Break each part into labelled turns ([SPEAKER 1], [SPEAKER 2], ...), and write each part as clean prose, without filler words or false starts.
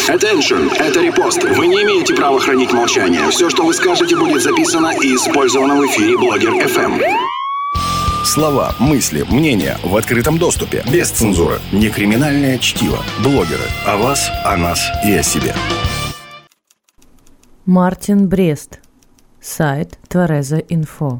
[SPEAKER 1] Attention, это репост. Вы не имеете права хранить молчание. Все, что вы скажете, будет записано и использовано в эфире Блогер FM.
[SPEAKER 2] Слова, мысли, мнения в открытом доступе. Без цензуры. Не криминальное чтиво. Блогеры. О вас, о нас и о себе.
[SPEAKER 3] Мартин Брест. Сайт Твереза.Инфо.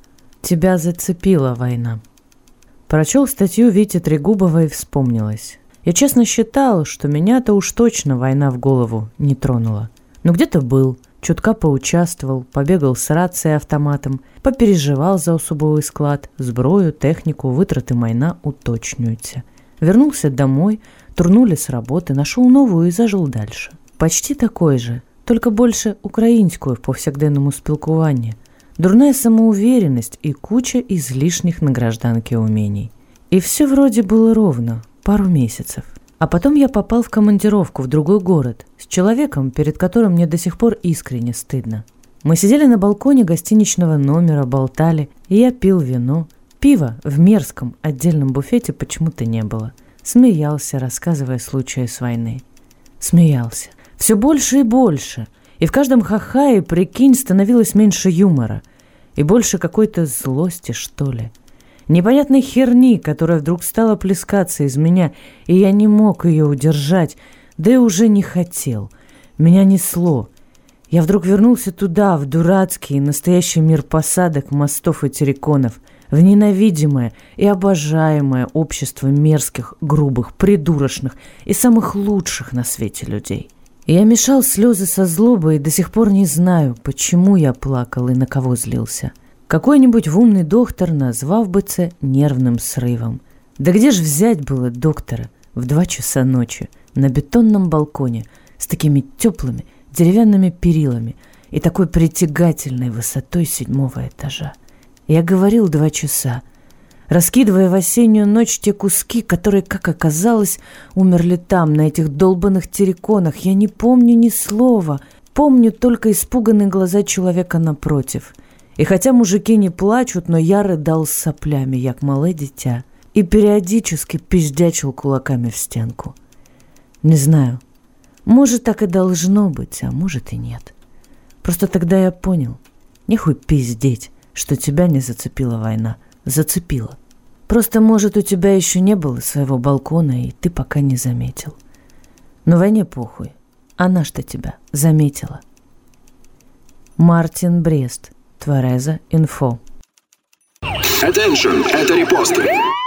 [SPEAKER 3] Тебя зацепила война. Прочел статью Вити Трегубова и вспомнилось. Я честно считал, что меня-то уж точно война в голову не тронула. Но где-то был, чутка поучаствовал, побегал с рацией автоматом, попереживал за особовый склад, зброю, технику, витрати майна уточнюються. Вернулся домой, турнули с работы, нашел новую и зажил дальше. Почти такой же, только больше українською в повсякденному спілкуванні. Дурная самоуверенность и куча излишних на гражданке умений. И все вроде было ровно, пару месяцев. А потом я попал в командировку в другой город с человеком, перед которым мне до сих пор искренне стыдно. Мы сидели на балконе гостиничного номера, болтали, и я пил вино. Пива в мерзком отдельном буфете почему-то не было. Смеялся, рассказывая случаи с войны. Смеялся. Все больше и больше. И в каждом ха-хае, прикинь, становилось меньше юмора. И больше какой-то злости, что ли. Непонятной херни, которая вдруг стала плескаться из меня, и я не мог ее удержать, да и уже не хотел. Меня несло. Я вдруг вернулся туда, в дурацкий, настоящий мир посадок, мостов и терриконов, в ненавидимое и обожаемое общество мерзких, грубых, придурочных и самых лучших на свете людей. Я мешал слезы со злобой и до сих пор не знаю, почему я плакал и на кого злился. Какой-нибудь умный доктор назвав бы это нервным срывом. Да где же взять было доктора в 2 часа ночи на бетонном балконе с такими теплыми деревянными перилами и такой притягательной высотой 7-го этажа? Я говорил 2 часа, раскидывая в осеннюю ночь те куски, которые, как оказалось, умерли там, на этих долбанных терриконах. Я не помню ни слова, помню только испуганные глаза человека напротив. И хотя мужики не плачут, но я рыдал с соплями, як мале дитя, и периодически пиздячил кулаками в стенку. Не знаю, может, так и должно быть, а может и нет. Просто тогда я понял, нехуй пиздеть, что тебя не зацепила война. Зацепила. Просто, может, у тебя еще не было своего балкона, и ты пока не заметил. Но войне похуй. Она-то тебя заметила. Мартин Брест. Твереза.Инфо.
[SPEAKER 1] Attention, это репосты.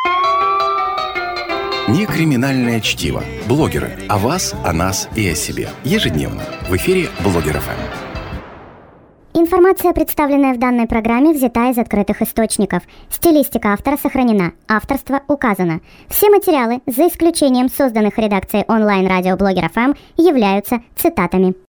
[SPEAKER 2] Не криминальное чтиво. Блогеры. О вас, о нас и о себе. Ежедневно в эфире Блогер FM.
[SPEAKER 4] Информация, представленная в данной программе, взята из открытых источников. Стилистика автора сохранена. Авторство указано. Все материалы, за исключением созданных редакцией онлайн-радио Блогер FM, являются цитатами.